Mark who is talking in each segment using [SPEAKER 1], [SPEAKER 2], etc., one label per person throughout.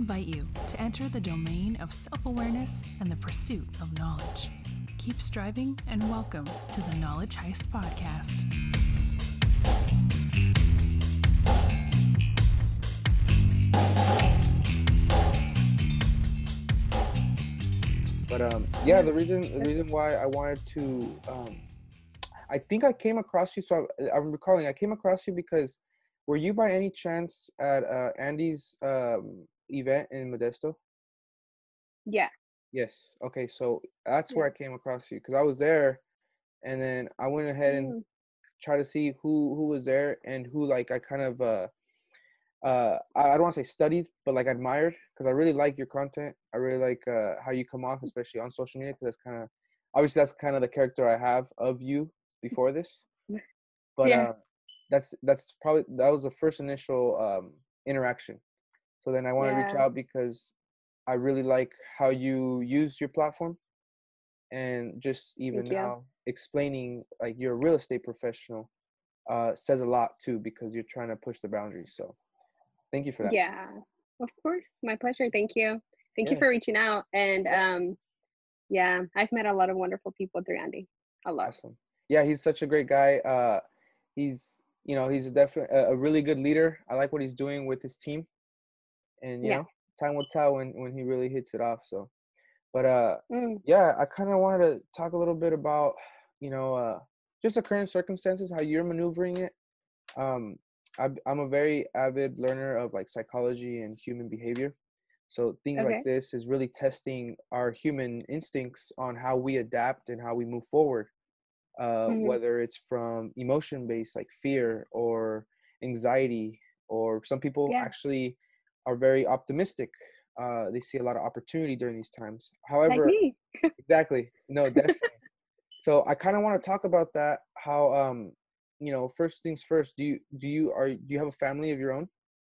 [SPEAKER 1] invite you to enter the domain of self-awareness and the pursuit of knowledge. Keep striving and welcome to the Knowledge Heist Podcast.
[SPEAKER 2] But the reason why I wanted to, I think I came across you. So I'm recalling I came across you because were you by any chance at Andy's event in Modesto?
[SPEAKER 3] Yeah.
[SPEAKER 2] Yes. Okay. So that's where I came across you because I was there, and then I went ahead and tried to see who was there and who like I kind of I don't want to say studied, but like admired because I really like your content. I really like how you come off, especially on social media, because that's kind of the character I have of you before this. But
[SPEAKER 3] Yeah.
[SPEAKER 2] that was the first initial interaction. So then I want to reach out because I really like how you use your platform, and just even now explaining like you're a real estate professional says a lot too, because you're trying to push the boundaries. So thank you for that.
[SPEAKER 3] Yeah, of course. My pleasure. Thank you. Thank you for reaching out. And I've met a lot of wonderful people through Andy. A lot.
[SPEAKER 2] Awesome. Yeah, he's such a great guy. He's definitely a really good leader. I like what he's doing with his team. And time will tell when he really hits it off. So, but I kind of wanted to talk a little bit about, just the current circumstances, how you're maneuvering it. I'm a very avid learner of like psychology and human behavior. So things like this is really testing our human instincts on how we adapt and how we move forward. Whether it's from emotion-based like fear or anxiety, or some people actually are very optimistic. They see a lot of opportunity during these times. However,
[SPEAKER 3] like me.
[SPEAKER 2] Exactly. No, definitely. So I kind of want to talk about that. How first things first. Do you have a family of your own?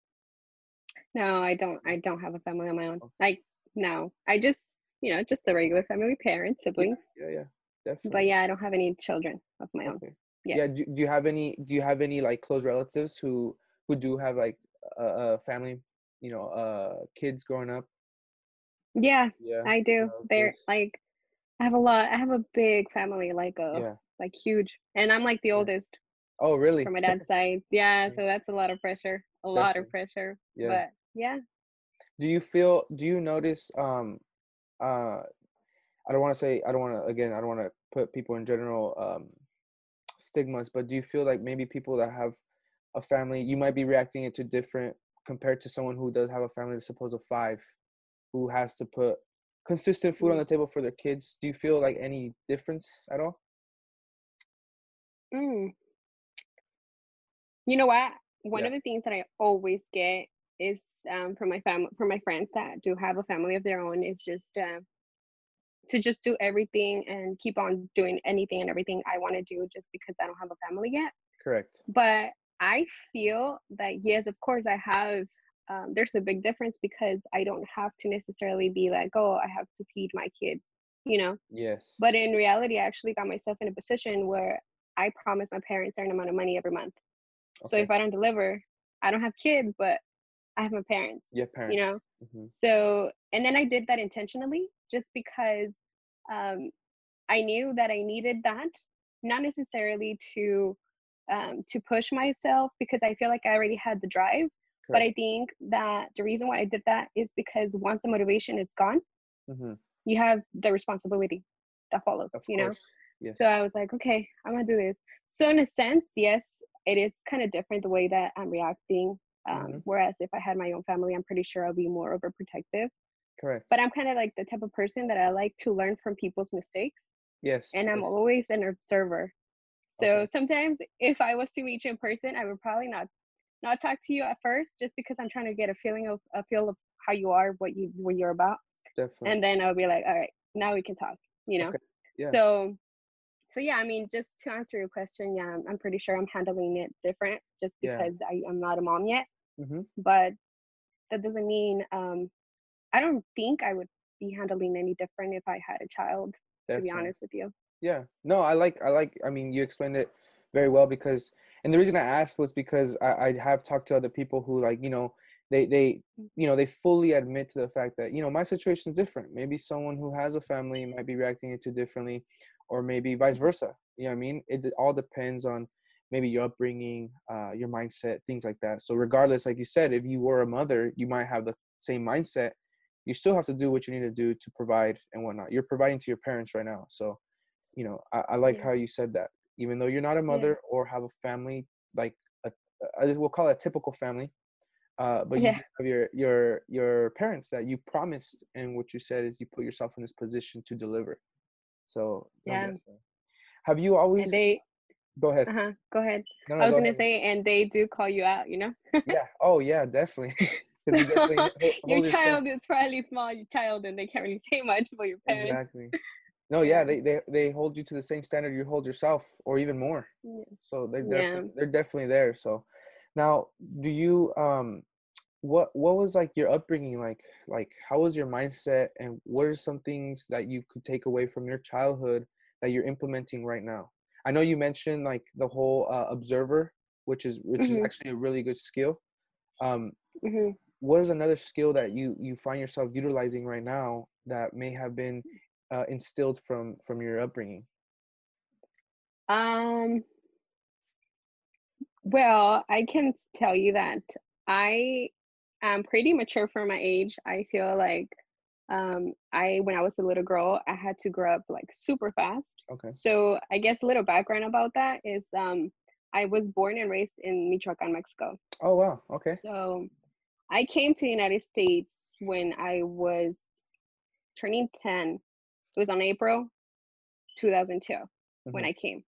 [SPEAKER 3] No, I don't. I don't have a family of my own. Like, no, I just just the regular family, parents, siblings.
[SPEAKER 2] Yeah, definitely.
[SPEAKER 3] But I don't have any children of my own.
[SPEAKER 2] Yeah. Do you have any like close relatives who do have like a family, kids growing up?
[SPEAKER 3] Yeah,
[SPEAKER 2] Yeah,
[SPEAKER 3] I do. They're
[SPEAKER 2] relatives.
[SPEAKER 3] like, I have a lot. I have a big family, like huge, and I'm like the oldest
[SPEAKER 2] Oh, really?
[SPEAKER 3] from my dad's side. Yeah, so that's a lot of pressure. A lot of
[SPEAKER 2] Definitely.
[SPEAKER 3] pressure.
[SPEAKER 2] Yeah.
[SPEAKER 3] But yeah.
[SPEAKER 2] Do you notice I don't want to put people in general stigmas, but do you feel like maybe people that have a family, you might be reacting it to different compared to someone who does have a family that's supposed to five, who has to put consistent food on the table for their kids? Do you feel like any difference at all?
[SPEAKER 3] You know what? One of the things that I always get is from my family, from my friends that do have a family of their own, is just to just do everything and keep on doing anything and everything I want to do just because I don't have a family yet.
[SPEAKER 2] Correct.
[SPEAKER 3] But I feel that, yes, of course, I have. There's a big difference because I don't have to necessarily be like, oh, I have to feed my kids,
[SPEAKER 2] Yes.
[SPEAKER 3] But in reality, I actually got myself in a position where I promise my parents a certain amount of money every month. So if I don't deliver, I don't have kids, but I have my parents.
[SPEAKER 2] Yeah, parents.
[SPEAKER 3] So, and then I did that intentionally just because I knew that I needed that, not necessarily to push myself, because I feel like I already had the drive. Correct. But I think that the reason why I did that is because once the motivation is gone, you have the responsibility that follows,
[SPEAKER 2] of course. Yes.
[SPEAKER 3] So I was like, okay, I'm gonna do this. So in a sense, yes, it is kind of different the way that I'm reacting. Whereas if I had my own family, I'm pretty sure I'll be more overprotective.
[SPEAKER 2] Correct.
[SPEAKER 3] But I'm kind of like the type of person that I like to learn from people's mistakes.
[SPEAKER 2] Yes.
[SPEAKER 3] And I'm always an observer. So sometimes if I was to meet you in person, I would probably not talk to you at first, just because I'm trying to get a feel of how you are, what you're about.
[SPEAKER 2] Definitely.
[SPEAKER 3] And then I'll be like, all right, now we can talk,
[SPEAKER 2] Okay. Yeah.
[SPEAKER 3] So yeah, I mean, just to answer your question, yeah, I'm pretty sure I'm handling it different just because I'm not a mom yet. But that doesn't mean I don't think I would be handling any different if I had a child, to be honest with you.
[SPEAKER 2] Yeah. No, I mean, you explained it very well, because, and the reason I asked was because I have talked to other people who, like, they they fully admit to the fact that, my situation is different. Maybe someone who has a family might be reacting it too differently, or maybe vice versa. You know what I mean? It all depends on maybe your upbringing, your mindset, things like that. So regardless, like you said, if you were a mother, you might have the same mindset. You still have to do what you need to do to provide and whatnot. You're providing to your parents right now. So, I like
[SPEAKER 3] Yeah.
[SPEAKER 2] how you said that. Even though you're not a
[SPEAKER 3] Yeah.
[SPEAKER 2] mother or have a family, like we'll call it a typical family, but you
[SPEAKER 3] Yeah.
[SPEAKER 2] do have your parents that you promised, and what you said is you put yourself in this position to deliver. So no,
[SPEAKER 3] Yeah.
[SPEAKER 2] definitely. Have you
[SPEAKER 3] And
[SPEAKER 2] always?
[SPEAKER 3] they,
[SPEAKER 2] Go ahead.
[SPEAKER 3] go ahead.
[SPEAKER 2] No,
[SPEAKER 3] I
[SPEAKER 2] no,
[SPEAKER 3] was
[SPEAKER 2] go
[SPEAKER 3] gonna
[SPEAKER 2] ahead.
[SPEAKER 3] say, and they do call you out,
[SPEAKER 2] Yeah. Oh, yeah, definitely. Because
[SPEAKER 3] So
[SPEAKER 2] you definitely
[SPEAKER 3] your
[SPEAKER 2] hold yourself.
[SPEAKER 3] child is probably small, your child, and they can't really say much for your parents.
[SPEAKER 2] Exactly. No, yeah,
[SPEAKER 3] Yeah.
[SPEAKER 2] they hold you to the same standard you hold yourself, or even more.
[SPEAKER 3] Yeah.
[SPEAKER 2] So
[SPEAKER 3] Yeah.
[SPEAKER 2] they're definitely there. So now, do you what was like your upbringing like? Like, how was your mindset, and what are some things that you could take away from your childhood that you're implementing right now? I know you mentioned like the whole observer, which is
[SPEAKER 3] Mhm.
[SPEAKER 2] actually a really good skill. Um,
[SPEAKER 3] Mhm.
[SPEAKER 2] what is another skill that you find yourself utilizing right now that may have been instilled from your upbringing?
[SPEAKER 3] Um. Well, I can tell you that I am pretty mature for my age. I feel like I when I was a little girl, I had to grow up like super fast.
[SPEAKER 2] Okay.
[SPEAKER 3] So I guess a little background about that is I was born and raised in Michoacan, Mexico.
[SPEAKER 2] Oh, wow. Okay.
[SPEAKER 3] So I came to the United States when I was turning 10. It was on April 2002 when
[SPEAKER 2] Hmm.
[SPEAKER 3] I came.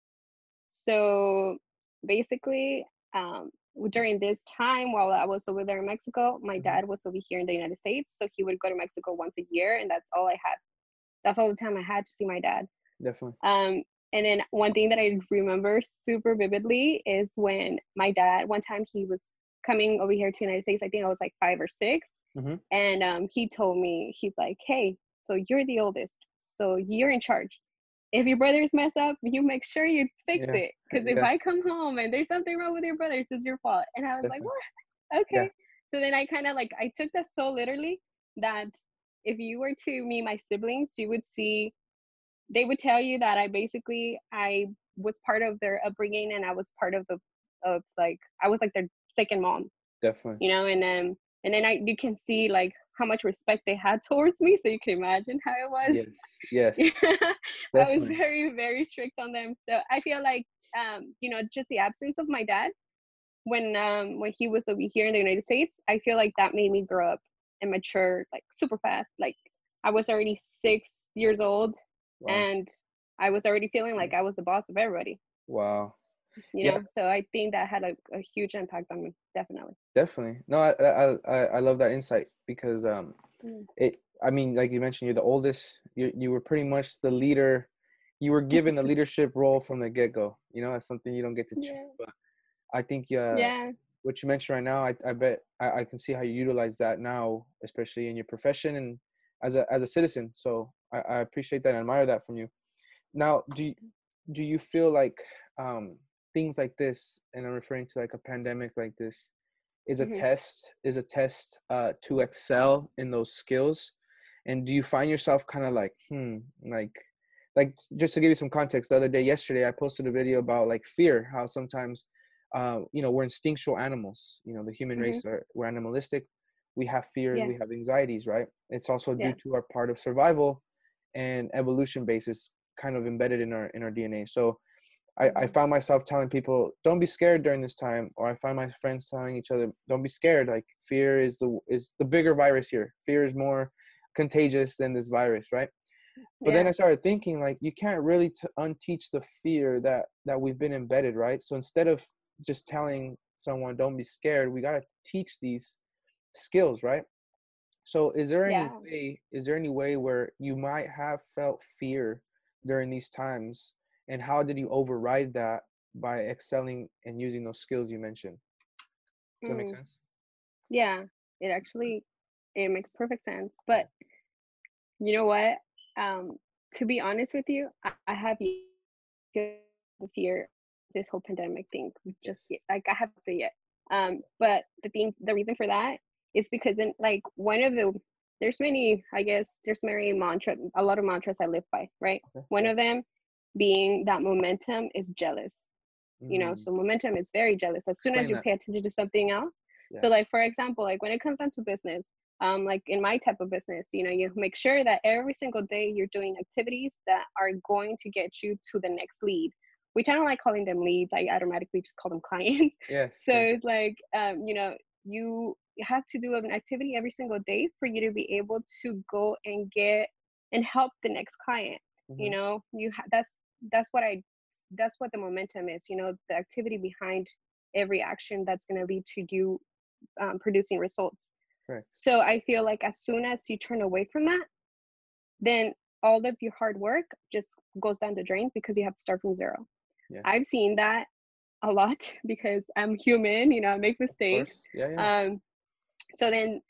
[SPEAKER 3] So basically, um, during this time while I was over there in Mexico, my
[SPEAKER 2] Hmm.
[SPEAKER 3] dad was over here in the United States. So he would go to Mexico once a year, and that's all I had. That's all the time I had to see my dad.
[SPEAKER 2] Definitely.
[SPEAKER 3] Um, and then one thing that I remember super vividly is when my dad, one time he was coming over here to the United States, I think I was like 5 or 6.
[SPEAKER 2] Hmm.
[SPEAKER 3] And he told me, he's like, hey, so you're the oldest. So you're in charge. If your brothers mess up, you make sure you fix
[SPEAKER 2] Yeah.
[SPEAKER 3] it. Because if
[SPEAKER 2] Yeah.
[SPEAKER 3] I come home and there's something wrong with your brothers, it's your fault. And I was like,
[SPEAKER 2] Definitely.
[SPEAKER 3] what?
[SPEAKER 2] Yeah.
[SPEAKER 3] Okay. So then I kind of like, I took that so literally that if you were to meet my siblings, you would see, they would tell you that I was part of their upbringing, and I was part of like, I was like their second mom,
[SPEAKER 2] Definitely.
[SPEAKER 3] and then you can see like how much respect they had towards me, so you can imagine how it was.
[SPEAKER 2] Yes. Yes.
[SPEAKER 3] I was
[SPEAKER 2] Definitely.
[SPEAKER 3] very, very strict on them. So I feel like just the absence of my dad when he was over here in the United States, I feel like that made me grow up and mature like super fast. Like I was already 6 years old,
[SPEAKER 2] Wow.
[SPEAKER 3] and I was already feeling like I was the boss of everybody.
[SPEAKER 2] Wow. Yeah.
[SPEAKER 3] So I think that had a huge impact on me, definitely.
[SPEAKER 2] Definitely. No, I love that insight because
[SPEAKER 3] Mm.
[SPEAKER 2] I mean, like you mentioned, you're the oldest. You were pretty much the leader. You were given the leadership role from the get-go. That's something you don't get to choose.
[SPEAKER 3] Yeah.
[SPEAKER 2] But I think
[SPEAKER 3] Yeah.
[SPEAKER 2] what you mentioned right now, I bet I can see how you utilize that now, especially in your profession and as a citizen. So I appreciate that and admire that from you. Now, do you feel like things like this, and I'm referring to like a pandemic like this,
[SPEAKER 3] Hmm.
[SPEAKER 2] is a test to excel in those skills? And do you find yourself kind of like like just to give you some context, the other day, yesterday, I posted a video about like fear, how sometimes we're instinctual animals. The human
[SPEAKER 3] Hmm.
[SPEAKER 2] race, we're animalistic. We have fears,
[SPEAKER 3] Yeah.
[SPEAKER 2] we have anxieties, right? It's also due
[SPEAKER 3] Yeah.
[SPEAKER 2] to our part of survival and evolution basis, kind of embedded in our DNA. So I
[SPEAKER 3] Hmm.
[SPEAKER 2] found myself telling people, don't be scared during this time, or I find my friends telling each other, don't be scared. Like fear is the bigger virus here. Fear is more contagious than this virus, right? But then
[SPEAKER 3] Yeah.
[SPEAKER 2] I started thinking, like, you can't really unteach the fear that we've been embedded, right? So instead of just telling someone, don't be scared, we got to teach these skills, right? So
[SPEAKER 3] Yeah.
[SPEAKER 2] is there any way where you might have felt fear during these times, and how did you override that by excelling and using those skills you mentioned? Does that make
[SPEAKER 3] Mm.
[SPEAKER 2] sense?
[SPEAKER 3] Yeah. It actually it makes perfect sense. But you know what? Um, to be honest with you, I have feel the fear this whole pandemic thing just
[SPEAKER 2] Yes.
[SPEAKER 3] yet. Like I haven't yet. But the reason for that It's because in like one of the there's many, I guess there's many mantra, a lot of mantras I live by, right?
[SPEAKER 2] Okay.
[SPEAKER 3] One
[SPEAKER 2] Yeah.
[SPEAKER 3] of them being that momentum is jealous.
[SPEAKER 2] Mm.
[SPEAKER 3] So momentum is very jealous as soon as
[SPEAKER 2] Explain
[SPEAKER 3] you
[SPEAKER 2] that.
[SPEAKER 3] pay attention to something else.
[SPEAKER 2] Yeah.
[SPEAKER 3] So like, for example, like when it comes down to business, like in my type of business, you make sure that every single day you're doing activities that are going to get you to the next lead, which I don't like calling them leads. I automatically just call them clients.
[SPEAKER 2] Yes.
[SPEAKER 3] So
[SPEAKER 2] Yeah.
[SPEAKER 3] it's like, you have to do an activity every single day for you to be able to go and get and help the next client.
[SPEAKER 2] Mm-hmm.
[SPEAKER 3] That's what I that's what the momentum is, the activity behind every action that's going to lead to you producing results.
[SPEAKER 2] Correct.
[SPEAKER 3] So I feel like as soon as you turn away from that, then all of your hard work just goes down the drain because you have to start from zero.
[SPEAKER 2] Yeah.
[SPEAKER 3] I've seen that a lot because I'm human, I make
[SPEAKER 2] Of
[SPEAKER 3] mistakes.
[SPEAKER 2] course. Yeah. Yeah.
[SPEAKER 3] So then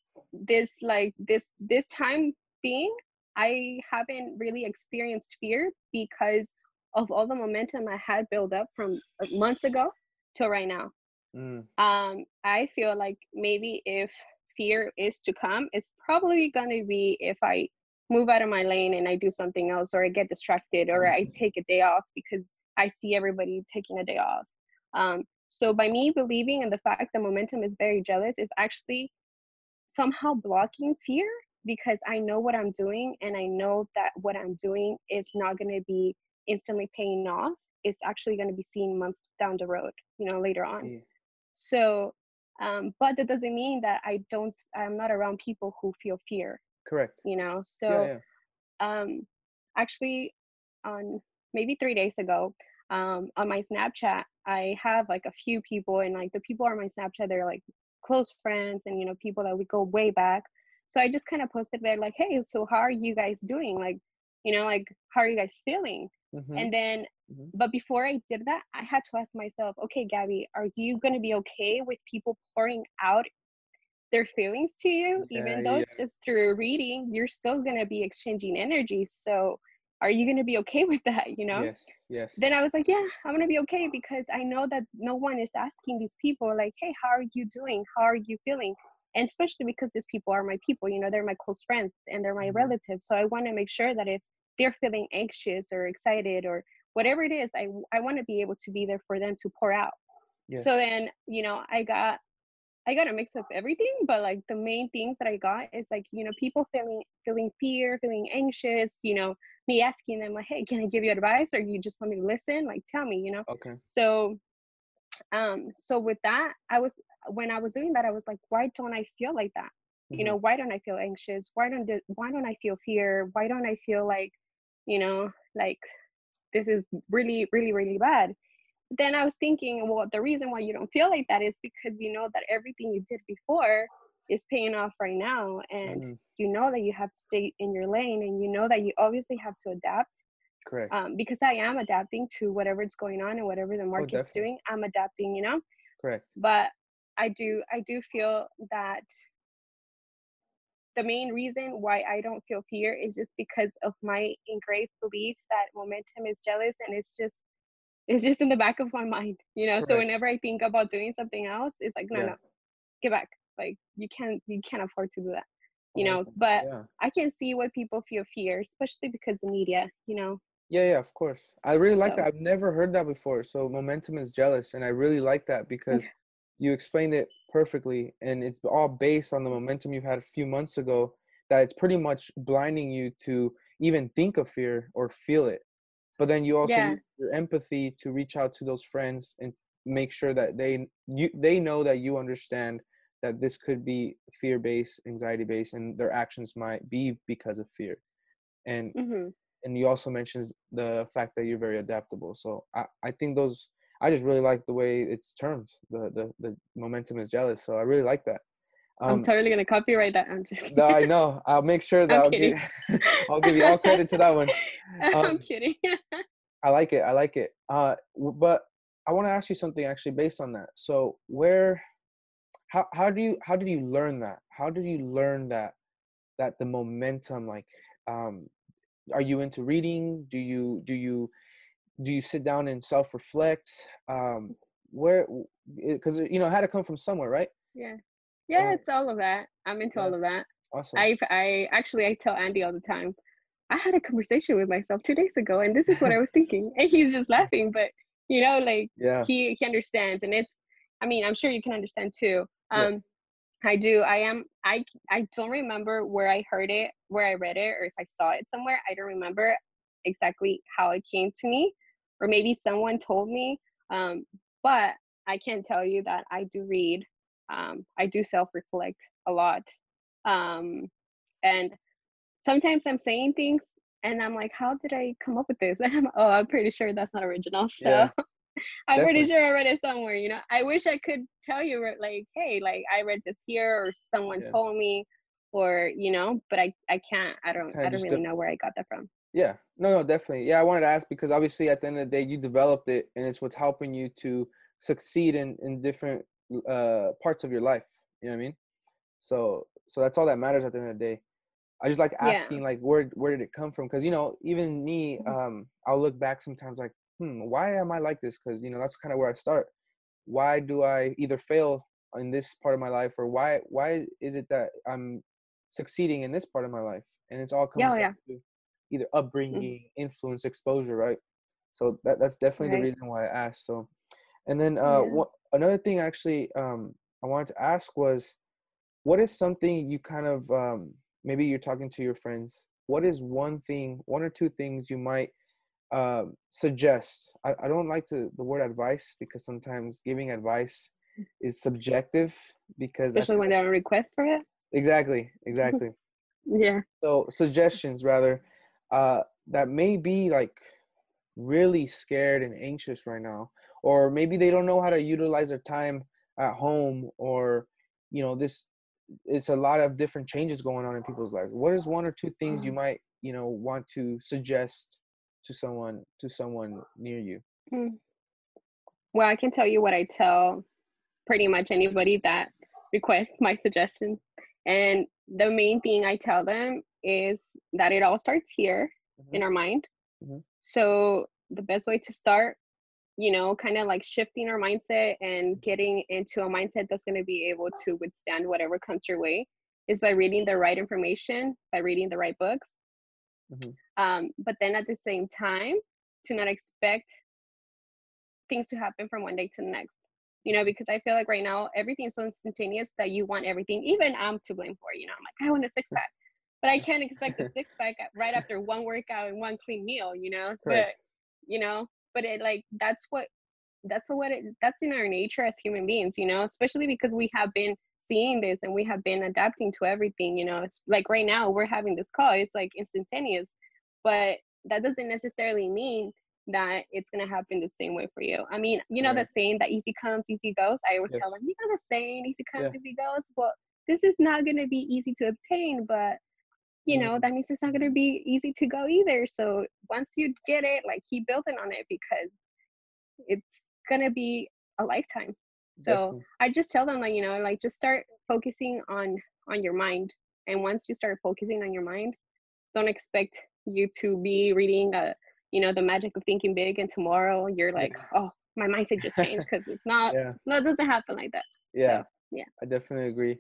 [SPEAKER 3] this time being, I haven't really experienced fear because of all the momentum I had built up from months ago till right now.
[SPEAKER 2] Mm.
[SPEAKER 3] I feel like maybe if fear is to come, it's probably gonna be if I move out of my lane and I do something else, or I get distracted, or I take a day off because I see everybody taking a day off. So by me believing in the fact that momentum is very jealous is actually somehow blocking fear, because I know what I'm doing and I know that what I'm doing is not going to be instantly paying off. It's actually going to be seen months down the road, later on.
[SPEAKER 2] Yeah.
[SPEAKER 3] So, but that doesn't mean that I'm not around people who feel fear,
[SPEAKER 2] Correct.
[SPEAKER 3] So,
[SPEAKER 2] Yeah.
[SPEAKER 3] actually, on maybe 3 days ago, on my Snapchat, I have like a few people, and like the people on my Snapchat, they're like close friends and, people that we go way back. So I just kind of posted there like, hey, so how are you guys doing? Like, like, how are you guys feeling?
[SPEAKER 2] Mm-hmm.
[SPEAKER 3] And then,
[SPEAKER 2] Mm-hmm.
[SPEAKER 3] but before I did that, I had to ask myself, okay, Gabby, are you going to be okay with people pouring out their feelings to you?
[SPEAKER 2] Yeah.
[SPEAKER 3] Even though
[SPEAKER 2] Yeah.
[SPEAKER 3] it's just through a reading, you're still going to be exchanging energy. So are you going to be okay with that?
[SPEAKER 2] Yes. Yes.
[SPEAKER 3] Then I was like, yeah, I'm going to be okay, because I know that no one is asking these people like, hey, how are you doing? How are you feeling? And especially because these people are my people, they're my close friends and they're my
[SPEAKER 2] Mm-hmm.
[SPEAKER 3] relatives. So I want to make sure that if they're feeling anxious or excited or whatever it is, I want to be able to be there for them to pour out.
[SPEAKER 2] Yes.
[SPEAKER 3] So then, I got a mix of everything, but like the main things that I got is like, people feeling fear, feeling anxious, me asking them like, hey, can I give you advice, or you just want me to listen? Like, tell me,
[SPEAKER 2] Okay.
[SPEAKER 3] So, so with that, when I was doing that, I was like, why don't I feel like that?
[SPEAKER 2] Mm-hmm.
[SPEAKER 3] Why don't I feel anxious? Why don't I feel fear? Why don't I feel like, like this is really, really, really bad? Then I was thinking, well, the reason why you don't feel like that is because you know that everything you did before is paying off right now. And
[SPEAKER 2] Mm-hmm.
[SPEAKER 3] you know that you have to stay in your lane, and you know that you obviously have to adapt.
[SPEAKER 2] Correct.
[SPEAKER 3] Because I am adapting to whatever's going on and whatever the market's doing. I'm adapting,
[SPEAKER 2] Correct.
[SPEAKER 3] But I do feel that the main reason why I don't feel fear is just because of my engraved belief that momentum is jealous, and it's just in the back of my mind,
[SPEAKER 2] Correct.
[SPEAKER 3] So whenever I think about doing something else, it's like, no,
[SPEAKER 2] Yeah.
[SPEAKER 3] no, get back. Like, you can't afford to do that,
[SPEAKER 2] Okay.
[SPEAKER 3] But
[SPEAKER 2] Yeah.
[SPEAKER 3] I can see why people feel fear, especially because the media,
[SPEAKER 2] Yeah, of course. I really like
[SPEAKER 3] So
[SPEAKER 2] that. I've never heard that before. So momentum is jealous, and I really like that because you explained it perfectly, and it's all based on the momentum you had a few months ago, that it's pretty much blinding you to even think of fear or feel it. But then you also
[SPEAKER 3] yeah,
[SPEAKER 2] use your empathy to reach out to those friends and make sure that they know that you understand that this could be fear-based, anxiety-based, and their actions might be because of fear. And
[SPEAKER 3] hmm
[SPEAKER 2] and you also mentioned the fact that you're very adaptable. So I think those, I just really like the way it's termed. The momentum is jealous. So I really like that.
[SPEAKER 3] I'm totally gonna copyright that. I'm just
[SPEAKER 2] No,
[SPEAKER 3] kidding.
[SPEAKER 2] I know. I'll make sure that
[SPEAKER 3] I'm kidding.
[SPEAKER 2] I'll give you all credit to that one.
[SPEAKER 3] I'm
[SPEAKER 2] Um,
[SPEAKER 3] kidding.
[SPEAKER 2] I like it. I like it. But I want to ask you something actually based on that. So how did you learn that? How did you learn that the momentum, like, are you into reading? Do you sit down and self-reflect? Where, because it had to come from somewhere, right?
[SPEAKER 3] Yeah. Yeah, it's all of that. I'm into
[SPEAKER 2] Yeah.
[SPEAKER 3] all of that.
[SPEAKER 2] Awesome.
[SPEAKER 3] I tell Andy all the time, I had a conversation with myself 2 days ago, and this is what I was thinking, and he's just laughing. But like
[SPEAKER 2] Yeah.
[SPEAKER 3] he understands, and it's. I mean, I'm sure you can understand too.
[SPEAKER 2] Yes.
[SPEAKER 3] I do. I am. I don't remember where I heard it, where I read it, or if I saw it somewhere. I don't remember exactly how it came to me, or maybe someone told me. But I can tell you that I do read. I do self-reflect a lot, um, and sometimes I'm saying things, and I'm like, "How did I come up with this?" And I'm pretty sure that's not original. So
[SPEAKER 2] Yeah.
[SPEAKER 3] I'm pretty
[SPEAKER 2] Definitely.
[SPEAKER 3] sure I read it somewhere, I wish I could tell you, like, hey, like I read this here, or someone
[SPEAKER 2] Yeah.
[SPEAKER 3] told me, or but I can't.
[SPEAKER 2] Kind
[SPEAKER 3] I
[SPEAKER 2] of
[SPEAKER 3] don't
[SPEAKER 2] just
[SPEAKER 3] really know where I got that from.
[SPEAKER 2] Yeah. No, definitely. Yeah, I wanted to ask because obviously at the end of the day you developed it and it's what's helping you to succeed in different parts of your life. You know what I mean? So that's all that matters at the end of the day. I just like
[SPEAKER 3] Yeah.
[SPEAKER 2] asking like where did it come from? Because even me,
[SPEAKER 3] Mhm.
[SPEAKER 2] I'll look back sometimes like, why am I like this? Because that's kind of where I start. Why do I either fail in this part of my life, or why is it that I'm succeeding in this part of my life? And it's all
[SPEAKER 3] Yeah.
[SPEAKER 2] comes
[SPEAKER 3] Oh,
[SPEAKER 2] down
[SPEAKER 3] yeah.
[SPEAKER 2] to either
[SPEAKER 3] Mhm.
[SPEAKER 2] upbringing, influence, exposure, right? So that's definitely the
[SPEAKER 3] Right.
[SPEAKER 2] reason why I asked. So, and then
[SPEAKER 3] Yeah.
[SPEAKER 2] another thing actually I wanted to ask was, what is something you kind of maybe you're talking to your friends? What is one or two things you might suggest? I don't like the word advice because sometimes giving advice is subjective because I
[SPEAKER 3] Especially
[SPEAKER 2] feel
[SPEAKER 3] when
[SPEAKER 2] like
[SPEAKER 3] they request for it.
[SPEAKER 2] exactly.
[SPEAKER 3] Yeah.
[SPEAKER 2] So suggestions rather that may be like really scared and anxious right now, or maybe they don't know how to utilize their time at home, or this it's a lot of different changes going on in people's lives. What is one or two things you might want to suggest to someone near you?
[SPEAKER 3] Mm. Well, I can tell you what I tell pretty much anybody that requests my suggestions. And the main thing I tell them is that it all starts here
[SPEAKER 2] Hmm.
[SPEAKER 3] in our mind.
[SPEAKER 2] Hmm.
[SPEAKER 3] So the best way to start, kind of like shifting our mindset and getting into a mindset that's going to be able to withstand whatever comes your way is by reading the right information, by reading the right books.
[SPEAKER 2] Hmm.
[SPEAKER 3] But then at the same time, to not expect things to happen from one day to the next. Because I feel like right now everything's so instantaneous that you want everything. Even I'm to blame for it. I'm like, I want a six pack, but I can't expect a six pack right after one workout and one clean meal.
[SPEAKER 2] Correct.
[SPEAKER 3] You know, but it like that's in our nature as human beings. Especially because we have been seeing this and we have been adapting to everything. It's like right now we're having this call. It's like instantaneous, but that doesn't necessarily mean that it's gonna happen the same way for you. I mean, the
[SPEAKER 2] Right.
[SPEAKER 3] saying that easy comes, easy goes. I always tell
[SPEAKER 2] Yes.
[SPEAKER 3] them, the saying, easy comes,
[SPEAKER 2] Yeah.
[SPEAKER 3] easy goes. Well, this is not gonna be easy to obtain, but
[SPEAKER 2] Mm.
[SPEAKER 3] that means it's not gonna be easy to go either. So once you get it, like keep building on it because it's gonna be a lifetime. So
[SPEAKER 2] Definitely.
[SPEAKER 3] I just tell them like, like just start focusing on your mind. And once you start focusing on your mind, don't expect you to be reading the magic of thinking big and tomorrow you're like, oh, my mindset just changed, because
[SPEAKER 2] Yeah.
[SPEAKER 3] it's not doesn't happen like that.
[SPEAKER 2] Yeah.
[SPEAKER 3] So yeah.
[SPEAKER 2] I definitely agree.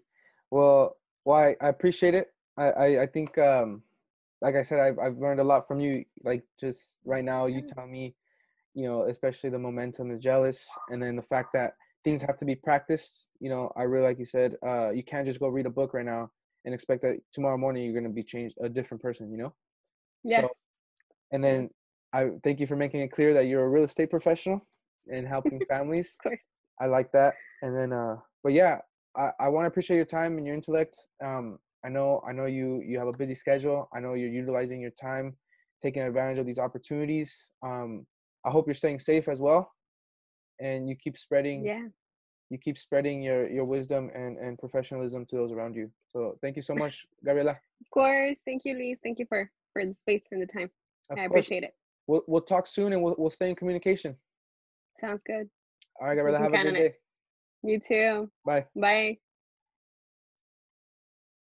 [SPEAKER 2] Well, I appreciate it. I think, like I said, I've learned a lot from you. Like just right now, you
[SPEAKER 3] Yeah.
[SPEAKER 2] tell me, especially the momentum is jealous, and then the fact that things have to be practiced. I really like you said, you can't just go read a book right now and expect that tomorrow morning you're gonna be changed a different person.
[SPEAKER 3] Yeah.
[SPEAKER 2] So, and
[SPEAKER 3] Yeah.
[SPEAKER 2] then I thank you for making it clear that you're a real estate professional and helping families.
[SPEAKER 3] Of course.
[SPEAKER 2] I like that. And then, but yeah, I want to appreciate your time and your intellect. I know you have a busy schedule. I know you're utilizing your time, taking advantage of these opportunities. I hope you're staying safe as well, and
[SPEAKER 3] Yeah.
[SPEAKER 2] you keep spreading your wisdom and professionalism to those around you. So thank you so much, Gabriela.
[SPEAKER 3] Of course. Thank you, Luis. Thank you for the space and the time. I
[SPEAKER 2] Of course,
[SPEAKER 3] appreciate it.
[SPEAKER 2] we'll talk soon, and we'll stay in communication.
[SPEAKER 3] Sounds good.
[SPEAKER 2] All right,
[SPEAKER 3] You
[SPEAKER 2] Gabriela,
[SPEAKER 3] can
[SPEAKER 2] have a
[SPEAKER 3] count
[SPEAKER 2] great
[SPEAKER 3] on it.
[SPEAKER 2] day.
[SPEAKER 3] You too.
[SPEAKER 2] Bye.
[SPEAKER 3] Bye.